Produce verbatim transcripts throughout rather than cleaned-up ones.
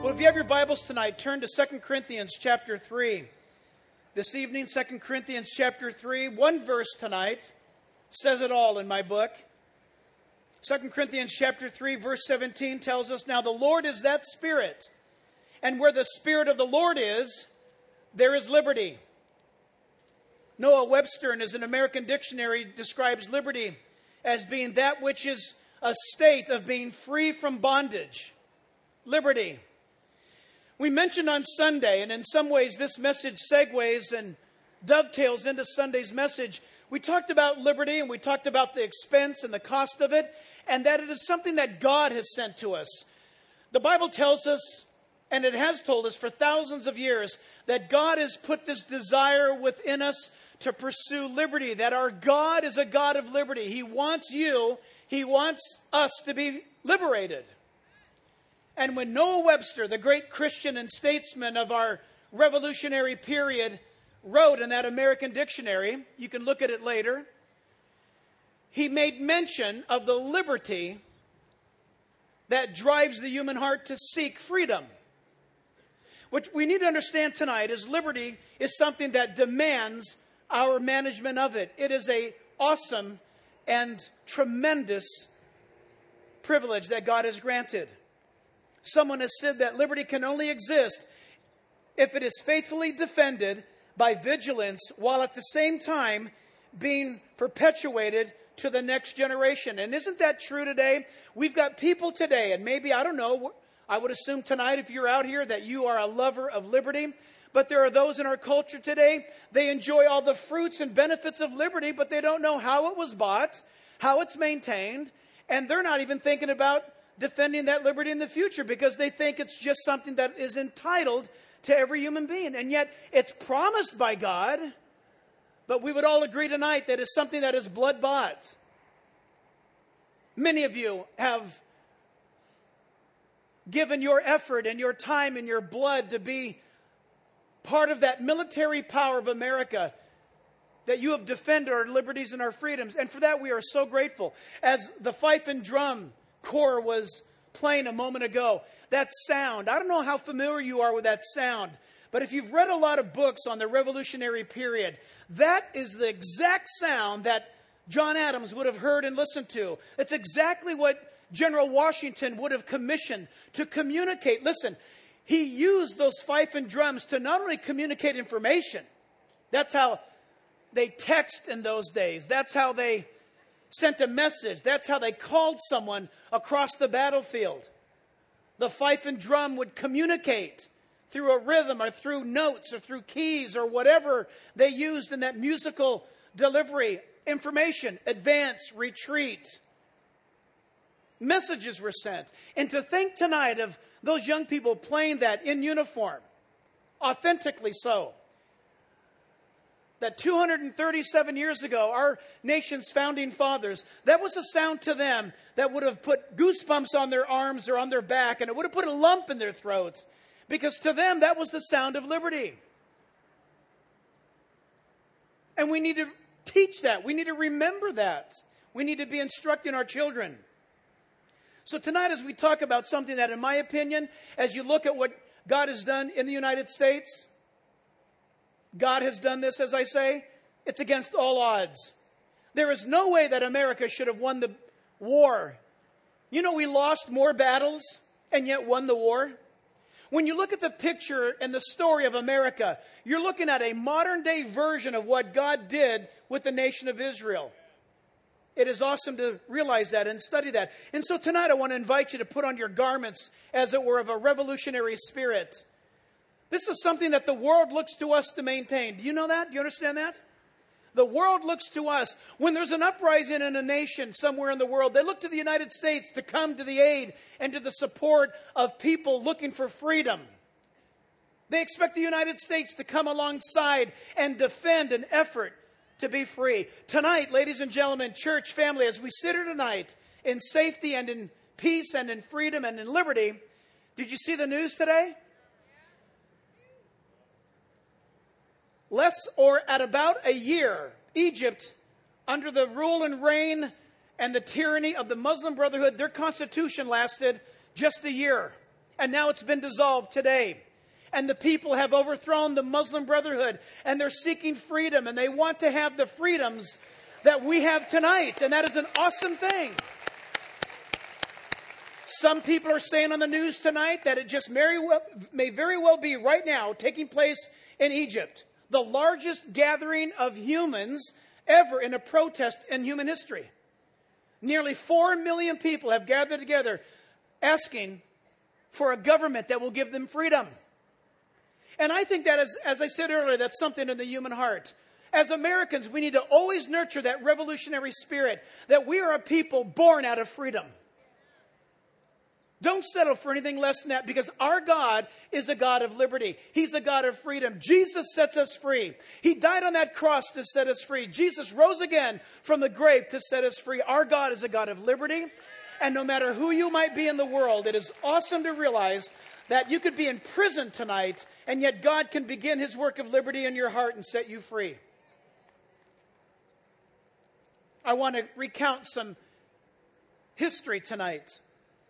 Well, if you have your Bibles tonight, turn to Second Corinthians chapter three. This evening, Second Corinthians chapter three, one verse tonight says it all in my book. Second Corinthians chapter three, verse seventeen tells us, "Now the Lord is that Spirit, and where the Spirit of the Lord is, there is liberty." Noah Webster, in his An American Dictionary, describes liberty as being that which is a state of being free from bondage. Liberty. We mentioned on Sunday, and in some ways this message segues and dovetails into Sunday's message. We talked about liberty, and we talked about the expense and the cost of it, and that it is something that God has sent to us. The Bible tells us, and it has told us for thousands of years, that God has put this desire within us to pursue liberty, that our God is a God of liberty. He wants you, He wants us to be liberated. And when Noah Webster, the great Christian and statesman of our revolutionary period, wrote in that American Dictionary, you can look at it later, he made mention of the liberty that drives the human heart to seek freedom. What we need to understand tonight is liberty is something that demands our management of it. It is an awesome and tremendous privilege that God has granted. Someone has said that liberty can only exist if it is faithfully defended by vigilance, while at the same time being perpetuated to the next generation. And isn't that true today? We've got people today, and maybe, I don't know, I would assume tonight if you're out here that you are a lover of liberty. But there are those in our culture today, they enjoy all the fruits and benefits of liberty, but they don't know how it was bought, how it's maintained, and they're not even thinking about defending that liberty in the future because they think it's just something that is entitled to every human being. And yet it's promised by God, but we would all agree tonight that it's something that is blood bought. Many of you have given your effort and your time and your blood to be part of that military power of America, that you have defended our liberties and our freedoms. And for that we are so grateful. As the fife and drum corps was playing a moment ago, that sound, I don't know how familiar you are with that sound, but if you've read a lot of books on the revolutionary period, that is the exact sound that John Adams would have heard and listened to. It's exactly what General Washington would have commissioned to communicate. Listen, he used those fife and drums to not only communicate information. That's how they text in those days. That's how they sent a message. That's how they called someone across the battlefield. The fife and drum would communicate through a rhythm or through notes or through keys or whatever they used in that musical delivery. Information, advance, retreat. Messages were sent. And to think tonight of those young people playing that in uniform, authentically so, that two hundred thirty-seven years ago, our nation's founding fathers, that was a sound to them that would have put goosebumps on their arms or on their back, and it would have put a lump in their throat, because to them that was the sound of liberty. And we need to teach that. We need to remember that. We need to be instructing our children. So tonight, as we talk about something that, in my opinion, as you look at what God has done in the United States, God has done this, as I say, it's against all odds. There is no way that America should have won the war. You know, we lost more battles and yet won the war. When you look at the picture and the story of America, you're looking at a modern day version of what God did with the nation of Israel. It is awesome to realize that and study that. And so tonight I want to invite you to put on your garments, as it were, of a revolutionary spirit. This is something that the world looks to us to maintain. Do you know that? Do you understand that? The world looks to us. When there's an uprising in a nation somewhere in the world, they look to the United States to come to the aid and to the support of people looking for freedom. They expect the United States to come alongside and defend an effort to be free. Tonight, ladies and gentlemen, church family, as we sit here tonight in safety and in peace and in freedom and in liberty, did you see the news today? Less or at about a year, Egypt, under the rule and reign and the tyranny of the Muslim Brotherhood, their constitution lasted just a year. And now it's been dissolved today. And the people have overthrown the Muslim Brotherhood, and they're seeking freedom, and they want to have the freedoms that we have tonight. And that is an awesome thing. Some people are saying on the news tonight that it just may, well, may very well be right now taking place in Egypt, the largest gathering of humans ever in a protest in human history. Nearly four million people have gathered together asking for a government that will give them freedom. And I think that, is, as I said earlier, that's something in the human heart. As Americans, we need to always nurture that revolutionary spirit, that we are a people born out of freedom. Don't settle for anything less than that, because our God is a God of liberty. He's a God of freedom. Jesus sets us free. He died on that cross to set us free. Jesus rose again from the grave to set us free. Our God is a God of liberty. And no matter who you might be in the world, it is awesome to realize that you could be in prison tonight, and yet God can begin his work of liberty in your heart and set you free. I want to recount some history tonight.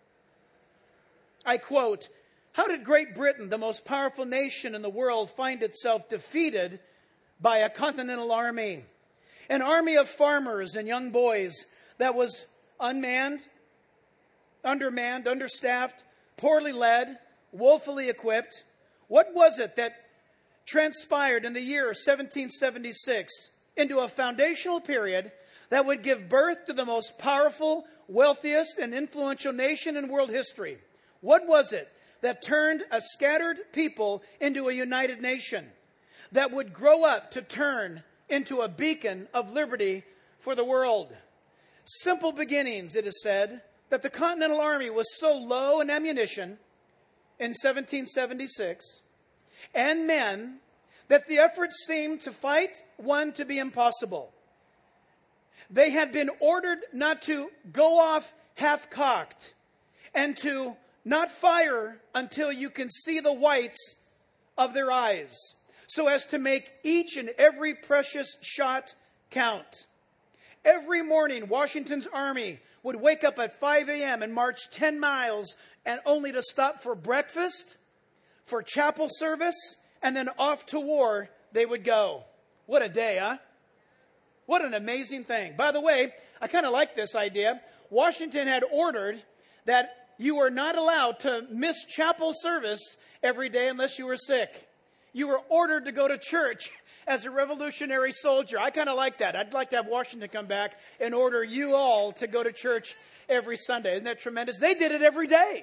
I quote, "How did Great Britain, the most powerful nation in the world, find itself defeated by a continental army? An army of farmers and young boys that was unmanned, undermanned, understaffed, poorly led, woefully equipped. What was it that transpired in the year seventeen seventy-six into a foundational period that would give birth to the most powerful, wealthiest, and influential nation in world history? What was it that turned a scattered people into a united nation that would grow up to turn into a beacon of liberty for the world? Simple beginnings, it is said, that the Continental Army was so low in ammunition in seventeen seventy-six and men that the effort seemed to fight one to be impossible. They had been ordered not to go off half-cocked and to not fire until you can see the whites of their eyes, so as to make each and every precious shot count. Every morning, Washington's army would wake up at five a.m. and march ten miles, and only to stop for breakfast, for chapel service, and then off to war they would go. What a day, huh? What an amazing thing. By the way, I kind of like this idea. Washington had ordered that you were not allowed to miss chapel service every day unless you were sick. You were ordered to go to church as a revolutionary soldier. I kind of like that. I'd like to have Washington come back and order you all to go to church every Sunday. Isn't that tremendous? They did it every day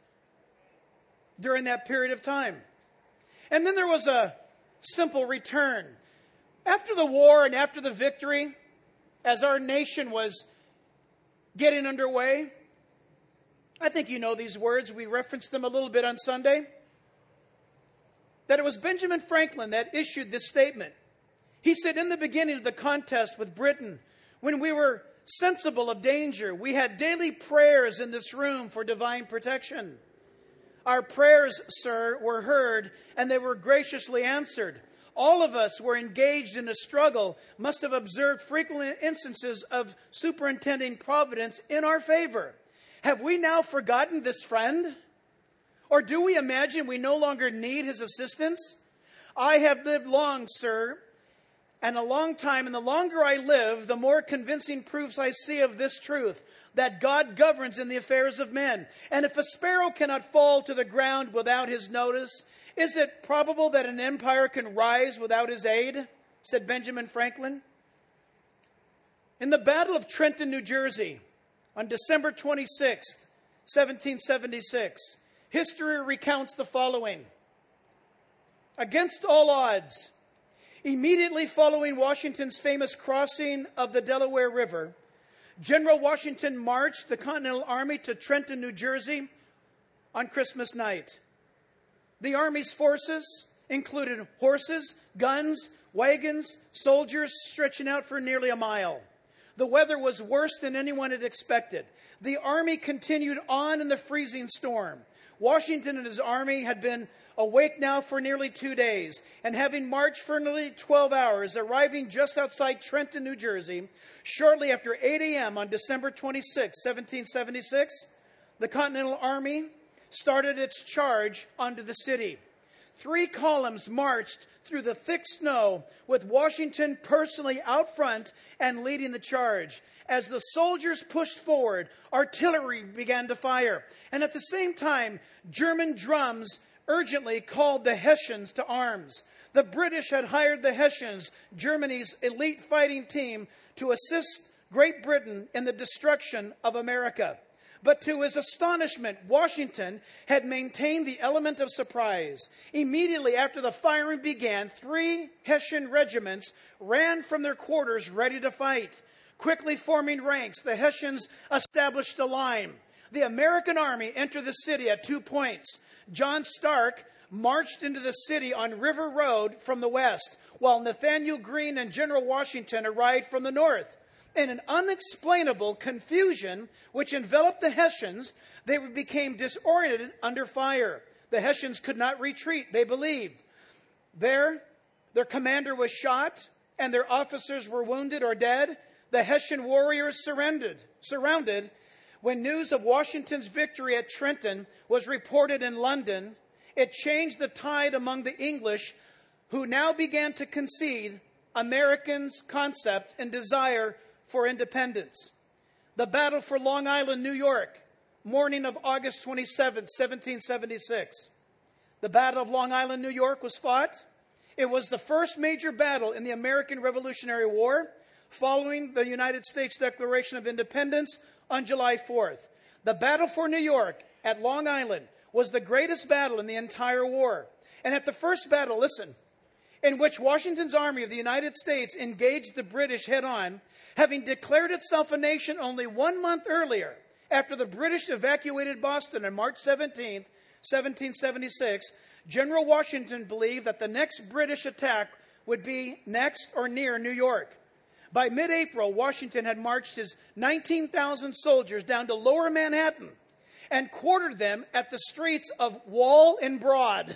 during that period of time. And then there was a simple return. After the war and after the victory, as our nation was getting underway, I think you know these words. We referenced them a little bit on Sunday. That it was Benjamin Franklin that issued this statement. He said, in the beginning of the contest with Britain, when we were sensible of danger, we had daily prayers in this room for divine protection. Our prayers, sir, were heard, and they were graciously answered. All of us were engaged in a struggle, must have observed frequent instances of superintending providence in our favor. Have we now forgotten this friend? Or do we imagine we no longer need his assistance? I have lived long, sir, and a long time, and the longer I live, the more convincing proofs I see of this truth, that God governs in the affairs of men. And if a sparrow cannot fall to the ground without his notice, is it probable that an empire can rise without his aid? Said Benjamin Franklin. In the Battle of Trenton, New Jersey, on December twenty-sixth, seventeen seventy-six, history recounts the following. Against all odds, immediately following Washington's famous crossing of the Delaware River, General Washington marched the Continental Army to Trenton, New Jersey on Christmas night. The Army's forces included horses, guns, wagons, soldiers stretching out for nearly a mile. The weather was worse than anyone had expected. The Army continued on in the freezing storm. Washington and his army had been awake now for nearly two days, and having marched for nearly twelve hours, arriving just outside Trenton, New Jersey, shortly after eight a.m. on December twenty-sixth, seventeen seventy-six, the Continental Army started its charge onto the city. Three columns marched through the thick snow, with Washington personally out front and leading the charge. As the soldiers pushed forward, artillery began to fire. And at the same time, German drums urgently called the Hessians to arms. The British had hired the Hessians, Germany's elite fighting team, to assist Great Britain in the destruction of America. But to his astonishment, Washington had maintained the element of surprise. Immediately after the firing began, three Hessian regiments ran from their quarters ready to fight. Quickly forming ranks, the Hessians established a line. The American army entered the city at two points. John Stark marched into the city on River Road from the west, while Nathanael Greene and General Washington arrived from the north. In an unexplainable confusion which enveloped the Hessians, they became disoriented under fire. The Hessians could not retreat, they believed. There, their commander was shot, and their officers were wounded or dead. The Hessian warriors surrendered, surrounded. When news of Washington's victory at Trenton was reported in London, it changed the tide among the English, who now began to concede Americans' concept and desire for independence. The battle for Long Island, New York, morning of August twenty-seventh, seventeen seventy-six. The Battle of Long Island, New York was fought. It was the first major battle in the American Revolutionary War, following the United States Declaration of Independence on July fourth. The battle for New York at Long Island was the greatest battle in the entire war. And at the first battle, listen, in which Washington's army of the United States engaged the British head-on, having declared itself a nation only one month earlier, after the British evacuated Boston on March seventeenth, seventeen seventy-six, General Washington believed that the next British attack would be next or near New York. By mid-April, Washington had marched his nineteen thousand soldiers down to Lower Manhattan and quartered them at the streets of Wall and Broad.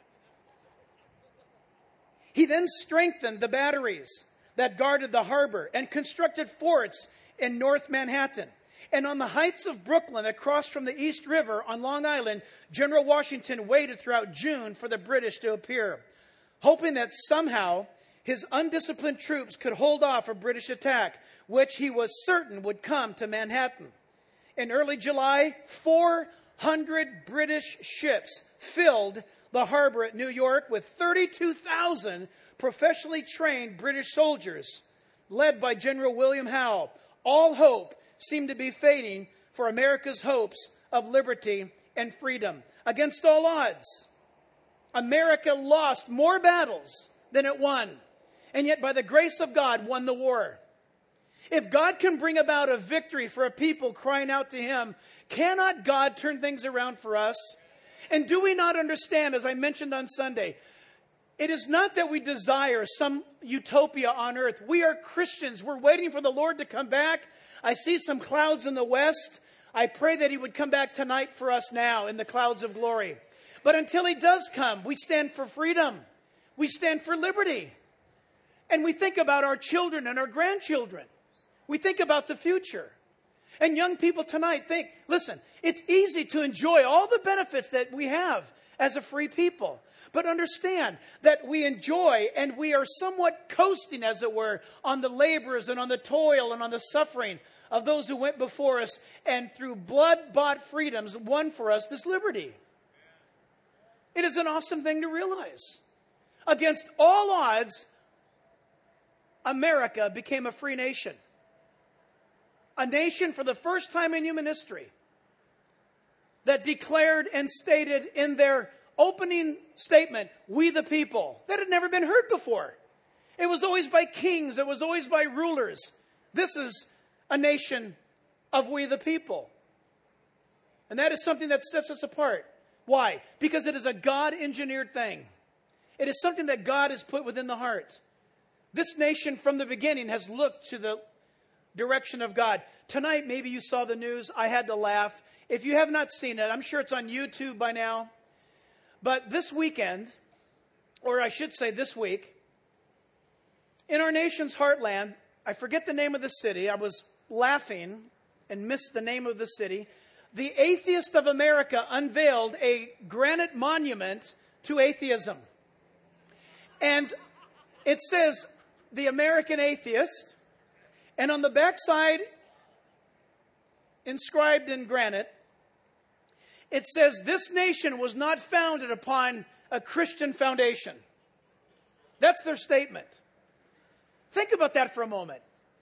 He then strengthened the batteries that guarded the harbor and constructed forts in North Manhattan. And on the heights of Brooklyn, across from the East River on Long Island, General Washington waited throughout June for the British to appear, hoping that somehow his undisciplined troops could hold off a British attack, which he was certain would come to Manhattan. In early July, four hundred British ships filled the harbor at New York with thirty-two thousand professionally trained British soldiers, led by General William Howe. All hope seemed to be fading for America's hopes of liberty and freedom. Against all odds, America lost more battles than it won, and yet by the grace of God won the war. If God can bring about a victory for a people crying out to Him, cannot God turn things around for us? And do we not understand, as I mentioned on Sunday, it is not that we desire some utopia on earth. We are Christians. We're waiting for the Lord to come back. I see some clouds in the west. I pray that He would come back tonight for us now in the clouds of glory. But until He does come, we stand for freedom. We stand for liberty. And we think about our children and our grandchildren. We think about the future. And young people tonight think, listen, it's easy to enjoy all the benefits that we have as a free people. But understand that we enjoy and we are somewhat coasting, as it were, on the labors and on the toil and on the suffering of those who went before us and through blood-bought freedoms won for us this liberty. It is an awesome thing to realize. Against all odds, America became a free nation. A nation for the first time in human history that declared and stated in their opening statement, "We the people." That had never been heard before. It was always by kings. It was always by rulers. This is a nation of we the people. And that is something that sets us apart. Why? Because it is a God-engineered thing. It is something that God has put within the heart. This nation from the beginning has looked to the direction of God. Tonight, maybe you saw the news. I had to laugh. If you have not seen it, I'm sure it's on YouTube by now. But this weekend, or I should say this week, in our nation's heartland, I forget the name of the city. I was laughing and missed the name of the city. the atheist of America unveiled a granite monument to atheism. And it says, the American atheist, and on the backside, inscribed in granite, it says, this nation was not founded upon a Christian foundation. That's their statement. Think about that for a moment.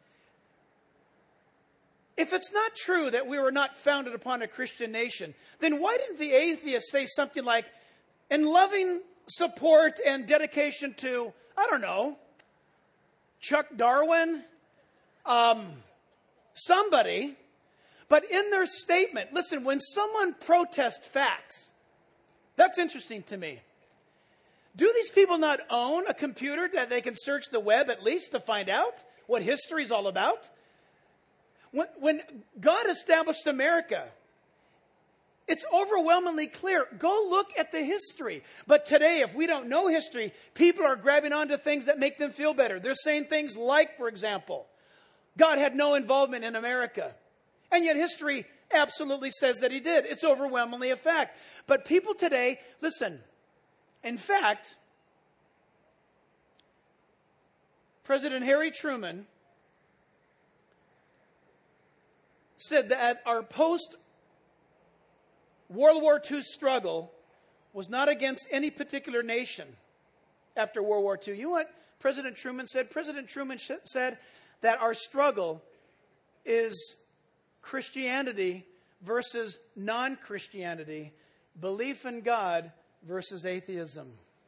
If it's not true that we were not founded upon a Christian nation, then why didn't the atheists say something like, in loving support and dedication to, I don't know, Chuck Darwin, um, somebody, but in their statement, listen, when someone protests facts, that's interesting to me. Do these people not own a computer that they can search the web at least to find out what history is all about? When, when God established America, it's overwhelmingly clear. Go look at the history. But today, if we don't know history, people are grabbing onto things that make them feel better. They're saying things like, for example, God had no involvement in America. And yet history absolutely says that he did. It's overwhelmingly a fact. But people today, listen, in fact, President Harry Truman said that our post-World War Two struggle was not against any particular nation after World War Two. You know what President Truman said? President Truman sh- said that our struggle is Christianity versus non-Christianity, belief in God versus atheism.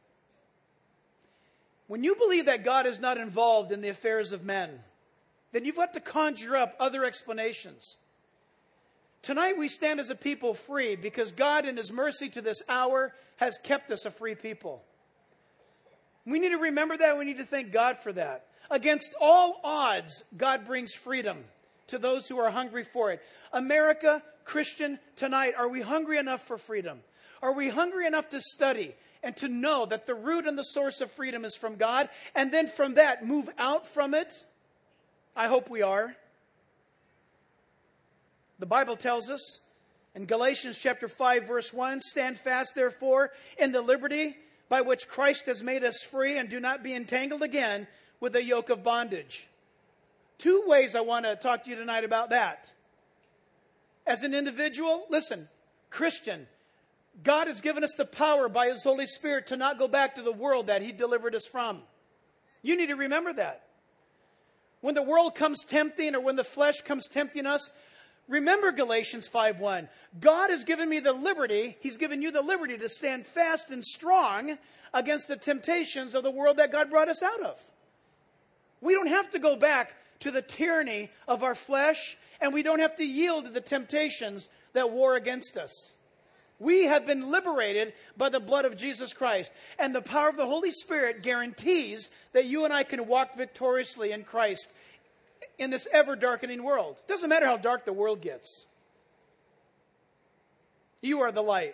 When you believe that God is not involved in the affairs of men, then you've got to conjure up other explanations. Tonight we stand as a people free because God in his mercy to this hour has kept us a free people. We need to remember that. We need to thank God for that. Against all odds, God brings freedom to those who are hungry for it. America, Christian, tonight, are we hungry enough for freedom? Are we hungry enough to study and to know that the root and the source of freedom is from God, and then from that move out from it? I hope we are. The Bible tells us in Galatians chapter five, verse one, stand fast, therefore, in the liberty by which Christ has made us free, and do not be entangled again with a yoke of bondage. Two ways I want to talk to you tonight about that. As an individual, listen, Christian, God has given us the power by his Holy Spirit to not go back to the world that he delivered us from. You need to remember that. When the world comes tempting, or when the flesh comes tempting us, remember Galatians five one. God has given me the liberty, he's given you the liberty to stand fast and strong against the temptations of the world that God brought us out of. We don't have to go back to the tyranny of our flesh, and we don't have to yield to the temptations that war against us. We have been liberated by the blood of Jesus Christ, and the power of the Holy Spirit guarantees that you and I can walk victoriously in Christ in this ever-darkening world. It doesn't matter how dark the world gets. You are the light.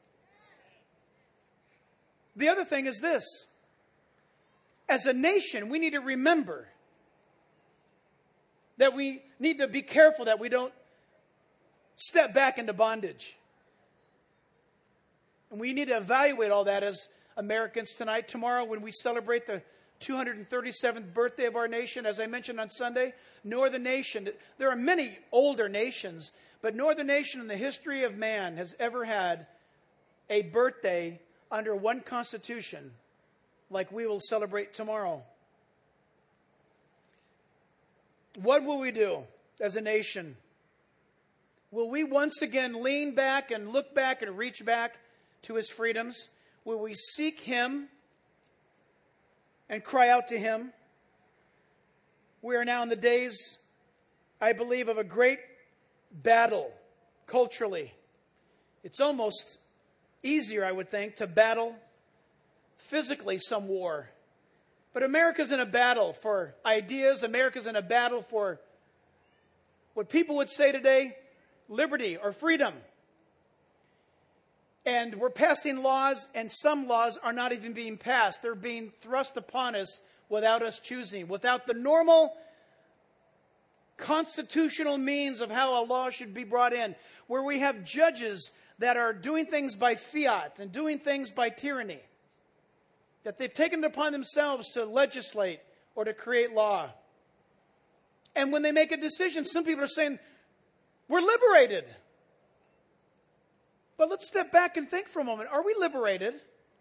The other thing is this. As a nation, we need to remember that we need to be careful that we don't step back into bondage. And we need to evaluate all that as Americans tonight. Tomorrow, when we celebrate the two hundred thirty-seventh birthday of our nation, as I mentioned on Sunday, no other nation, there are many older nations, but no other nation in the history of man has ever had a birthday under one constitution like we will celebrate tomorrow. What will we do as a nation? Will we once again lean back and look back and reach back to his freedoms? Will we seek him and cry out to him? We are now in the days, I believe, of a great battle culturally. It's almost easier, I would think, to battle physically some war. But America's in a battle for ideas. America's in a battle for what people would say today, liberty or freedom. And we're passing laws, and some laws are not even being passed. They're being thrust upon us without us choosing, without the normal constitutional means of how a law should be brought in, where we have judges that are doing things by fiat and doing things by tyranny, that they've taken it upon themselves to legislate or to create law. And when they make a decision, some people are saying, we're liberated. But let's step back and think for a moment. Are we liberated?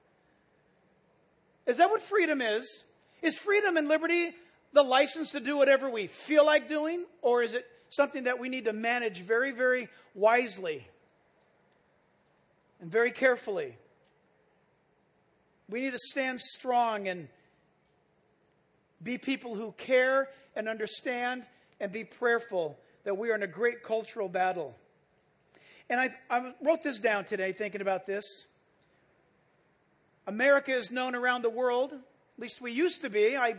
Is that what freedom is? Is freedom and liberty the license to do whatever we feel like doing? Or is it something that we need to manage very, very wisely and very carefully? We need to stand strong and be people who care and understand and be prayerful that we are in a great cultural battle. And I, I wrote this down today thinking about this. America is known around the world, at least we used to be. I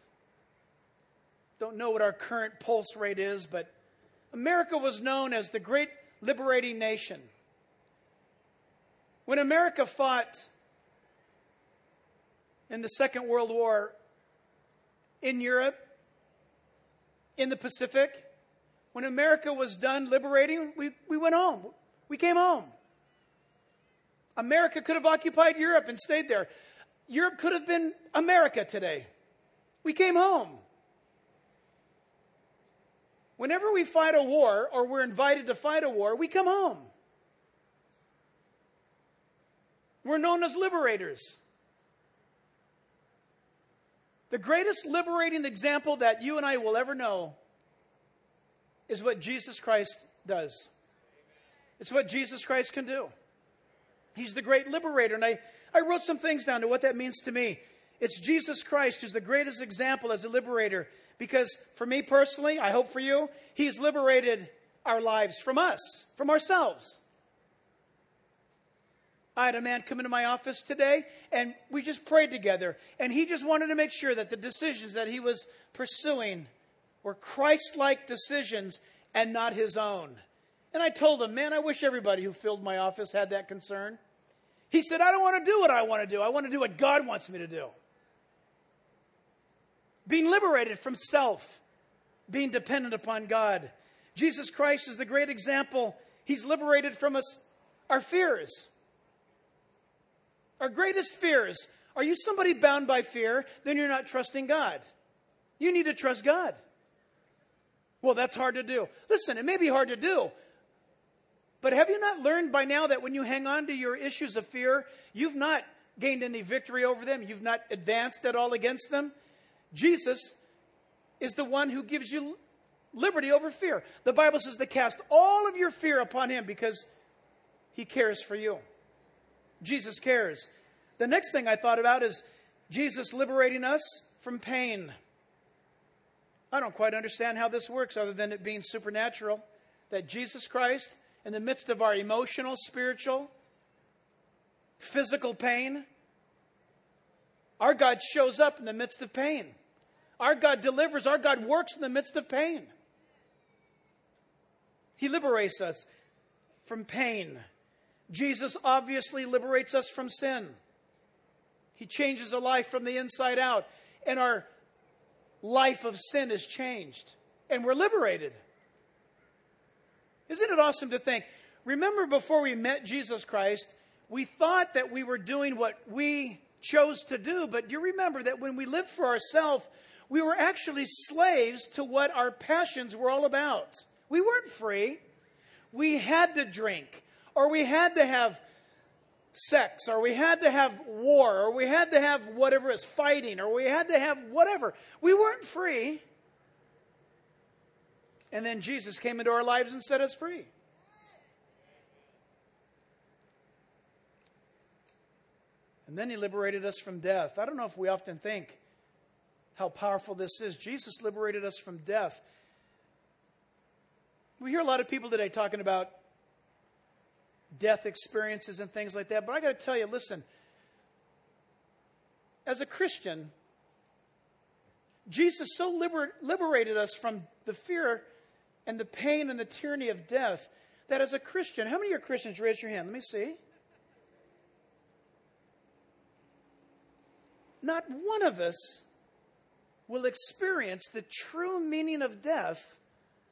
don't know what our current pulse rate is, but America was known as the great liberating nation. When America fought in the Second World War in Europe, in the Pacific, when America was done liberating, we, we went home. We came home. America could have occupied Europe and stayed there. Europe could have been America today. We came home. Whenever we fight a war or we're invited to fight a war, we come home. We're known as liberators. The greatest liberating example that you and I will ever know is what Jesus Christ does. It's what Jesus Christ can do. He's the great liberator. And I, I wrote some things down to what that means to me. It's Jesus Christ who's the greatest example as a liberator. Because for me personally, I hope for you, He's liberated our lives from us, from ourselves. I had a man come into my office today, and we just prayed together. And he just wanted to make sure that the decisions that he was pursuing were Christ-like decisions and not his own. And I told him, man, I wish everybody who filled my office had that concern. He said, I don't want to do what I want to do. I want to do what God wants me to do. Being liberated from self, being dependent upon God. Jesus Christ is the great example. He's liberated from us our fears. Our greatest fears. Are you somebody bound by fear? Then you're not trusting God. You need to trust God. Well, that's hard to do. Listen, it may be hard to do. But have you not learned by now that when you hang on to your issues of fear, you've not gained any victory over them? You've not advanced at all against them? Jesus is the one who gives you liberty over fear. The Bible says to cast all of your fear upon Him because He cares for you. Jesus cares. The next thing I thought about is Jesus liberating us from pain. I don't quite understand how this works other than it being supernatural. That Jesus Christ, in the midst of our emotional, spiritual, physical pain, our God shows up in the midst of pain. Our God delivers. Our God works in the midst of pain. He liberates us from pain. Jesus obviously liberates us from sin. He changes a life from the inside out. And our life of sin is changed. And we're liberated. Isn't it awesome to think? Remember before we met Jesus Christ, we thought that we were doing what we chose to do. But you remember that when we lived for ourselves, we were actually slaves to what our passions were all about. We weren't free. We had to drink. Or we had to have sex, or we had to have war, or we had to have whatever is fighting, or we had to have whatever. We weren't free. And then Jesus came into our lives and set us free. And then He liberated us from death. I don't know if we often think how powerful this is. Jesus liberated us from death. We hear a lot of people today talking about death experiences and things like that. But I got to tell you, listen, as a Christian, Jesus so liber- liberated us from the fear and the pain and the tyranny of death that as a Christian, how many of you are Christians? Raise your hand. Let me see. Not one of us will experience the true meaning of death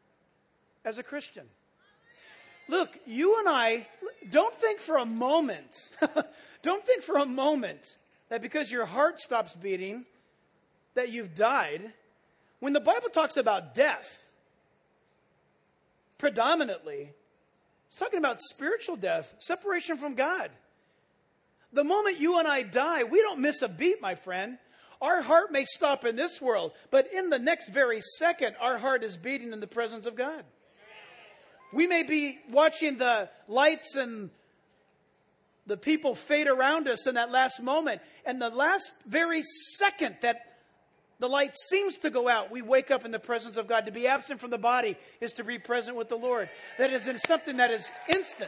as a Christian. Look, you and I, don't think for a moment, don't think for a moment that because your heart stops beating, that you've died. When the Bible talks about death, predominantly, it's talking about spiritual death, separation from God. The moment you and I die, we don't miss a beat, my friend. Our heart may stop in this world, but in the next very second, our heart is beating in the presence of God. We may be watching the lights and the people fade around us in that last moment. And the last very second that the light seems to go out, we wake up in the presence of God. To be absent from the body is to be present with the Lord. That is in something that is instant.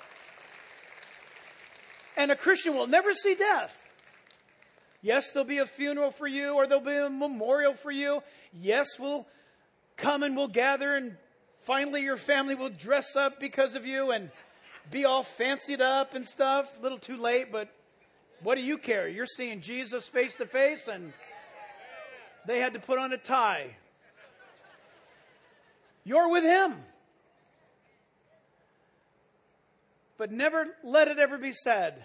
And a Christian will never see death. Yes, there'll be a funeral for you, or there'll be a memorial for you. Yes, we'll come and we'll gather, and finally your family will dress up because of you and be all fancied up and stuff. A little too late, but what do you care? You're seeing Jesus face to face, and they had to put on a tie. You're with him. But never let it ever be said,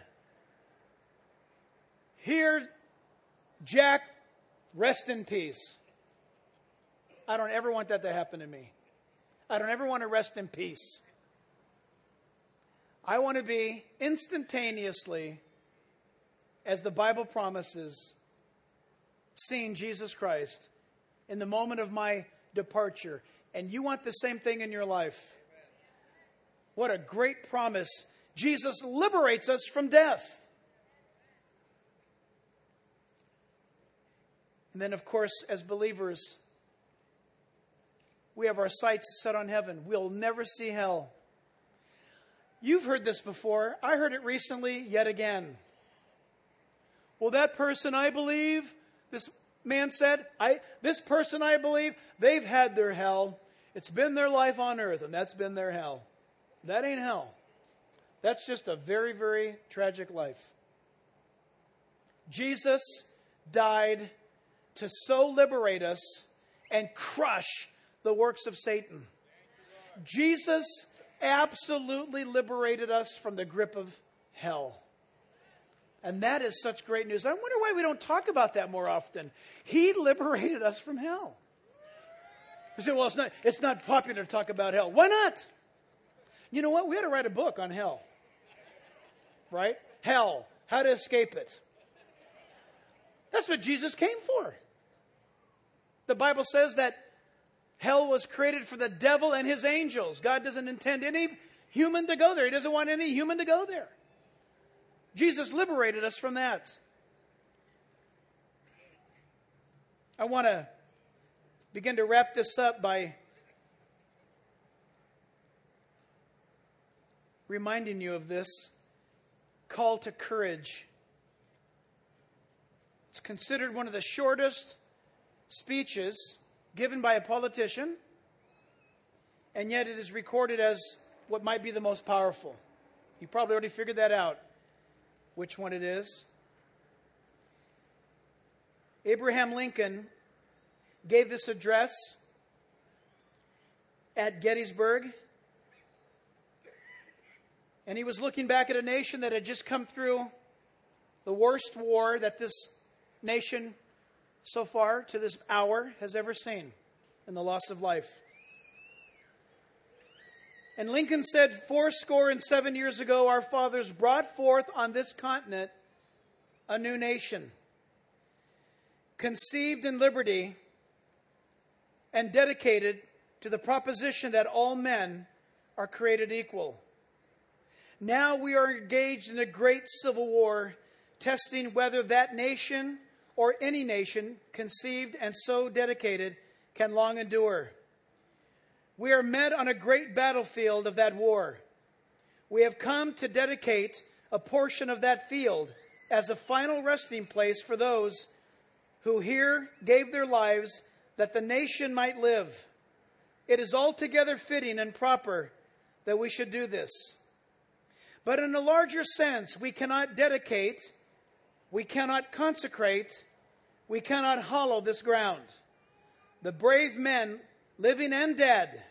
"Here, Jack, rest in peace." I don't ever want that to happen to me. I don't ever want to rest in peace. I want to be instantaneously, as the Bible promises, seeing Jesus Christ in the moment of my departure. And you want the same thing in your life. What a great promise. Jesus liberates us from death. And then, of course, as believers, we have our sights set on heaven. We'll never see hell. You've heard this before. I heard it recently, yet again. Well, that person I believe, this man said, I, this person I believe, they've had their hell. It's been their life on earth, and that's been their hell. That ain't hell. That's just a very, very tragic life. Jesus died to so liberate us and crush the works of Satan. Jesus absolutely liberated us from the grip of hell. And that is such great news. I wonder why we don't talk about that more often. He liberated us from hell. You say, well, it's not, it's not popular to talk about hell. Why not? You know what? We ought to write a book on hell. Right? Hell. How to escape it. That's what Jesus came for. The Bible says that hell was created for the devil and his angels. God doesn't intend any human to go there. He doesn't want any human to go there. Jesus liberated us from that. I want to begin to wrap this up by reminding you of this call to courage. It's considered one of the shortest speeches given by a politician, and yet it is recorded as what might be the most powerful. You probably already figured that out, which one it is. Abraham Lincoln gave this address at Gettysburg, and he was looking back at a nation that had just come through the worst war that this nation so far to this hour has ever seen, in the loss of life. And Lincoln said, four score and seven years ago, our fathers brought forth on this continent a new nation, conceived in liberty and dedicated to the proposition that all men are created equal. Now we are engaged in a great civil war, testing whether that nation or any nation conceived and so dedicated can long endure. We are met on a great battlefield of that war. We have come to dedicate a portion of that field as a final resting place for those who here gave their lives that the nation might live. It is altogether fitting and proper that we should do this. But in a larger sense, we cannot dedicate, we cannot consecrate, we cannot hallow this ground. The brave men, living and dead,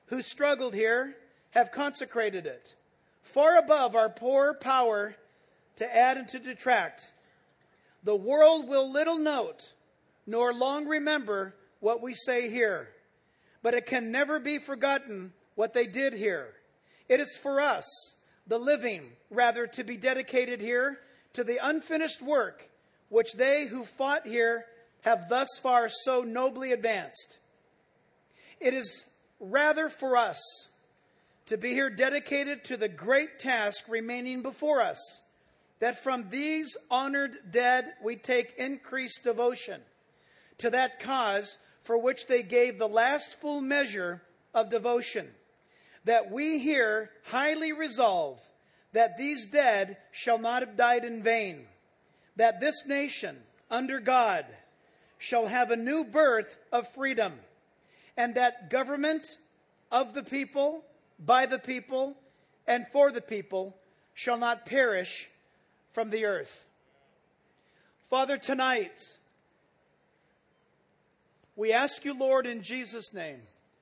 who struggled here have consecrated it, far above our poor power to add and to detract. The world will little note, nor long remember what we say here, but it can never be forgotten what they did here. It is for us, the living, rather, to be dedicated here to the unfinished work which they who fought here have thus far so nobly advanced. It is rather for us to be here dedicated to the great task remaining before us, that from these honored dead we take increased devotion to that cause for which they gave the last full measure of devotion, that we here highly resolve that these dead shall not have died in vain, that this nation, under God, shall have a new birth of freedom, and that government of the people, by the people, and for the people shall not perish from the earth. Father, tonight, we ask you, Lord, in Jesus' name,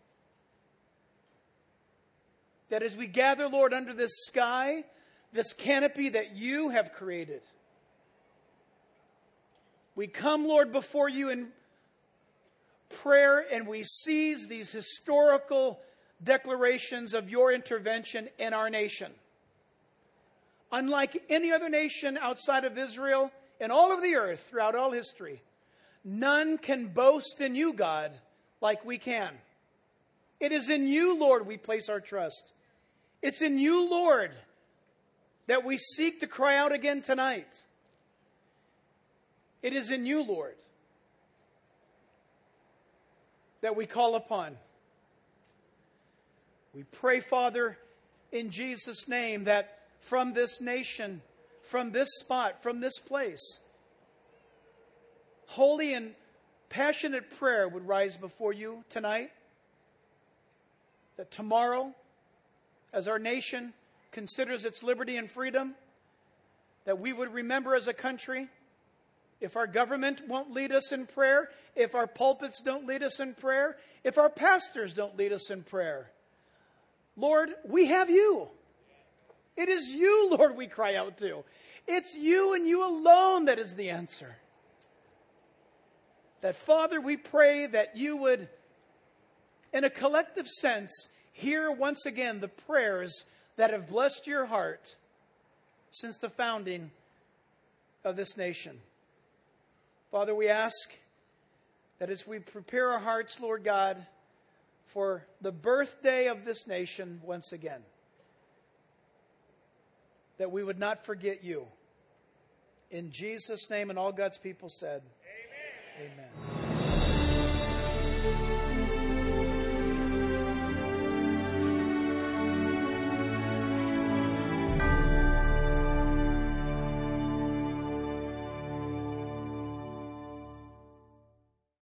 that as we gather, Lord, under this sky, this canopy that you have created, we come, Lord, before you in prayer, and we seize these historical declarations of your intervention in our nation. Unlike any other nation outside of Israel in all of the earth throughout all history, none can boast in you, God, like we can. It is in you, Lord, we place our trust. It's in you, Lord, that we seek to cry out again tonight. It is in you, Lord, that we call upon. We pray, Father, in Jesus' name, that from this nation, from this spot, from this place, holy and passionate prayer would rise before you tonight. That tomorrow, as our nation considers its liberty and freedom, that we would remember as a country, if our government won't lead us in prayer, if our pulpits don't lead us in prayer, if our pastors don't lead us in prayer, Lord, we have you. It is you, Lord, we cry out to. It's you and you alone that is the answer. That, Father, we pray that you would, in a collective sense, hear once again the prayers that have blessed your heart since the founding of this nation. Father, we ask that as we prepare our hearts, Lord God, for the birthday of this nation once again, that we would not forget you. In Jesus' name, and all God's people said, Amen. Amen.